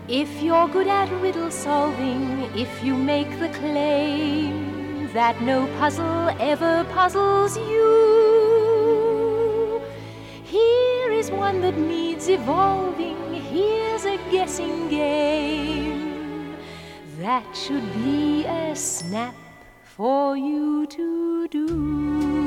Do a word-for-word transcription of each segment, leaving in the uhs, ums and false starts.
If you're good at riddle solving, if you make the claim that no puzzle ever puzzles you, here is one that needs evolving. Here's a guessing game that should be a snap for you to do.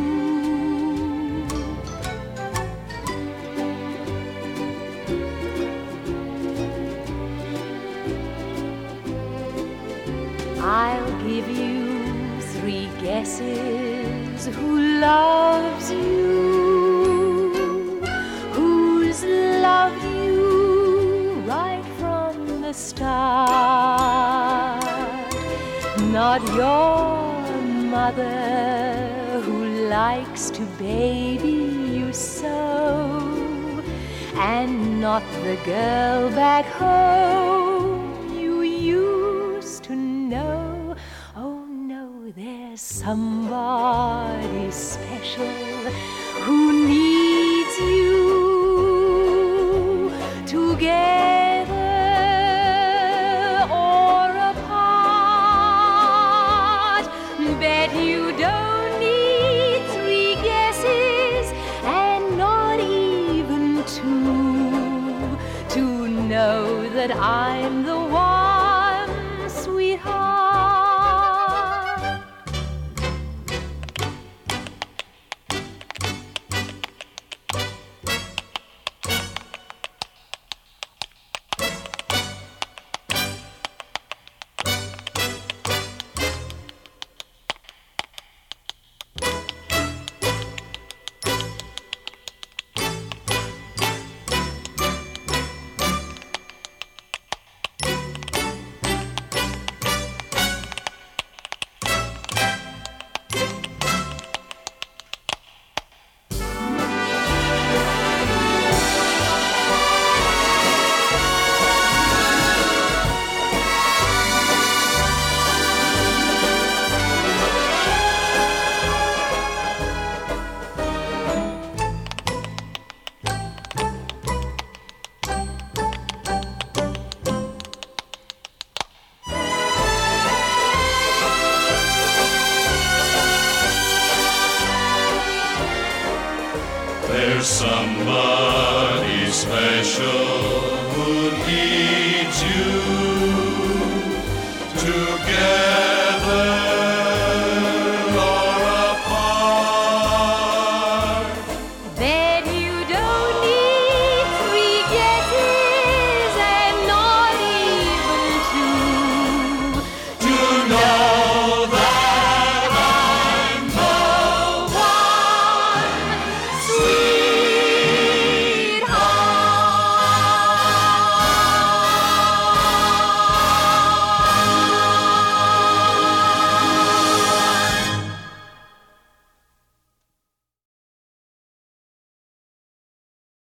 I'll give you three guesses. Who loves you? Who's loved you right from the start? Not your mother who likes to baby you so, and not the girl back home you used to know. Oh no, there's somebody special who needs you, together or apart. Bet you don't need three guesses and not even two to know that I'm the one, sweetheart. There's somebody special who needs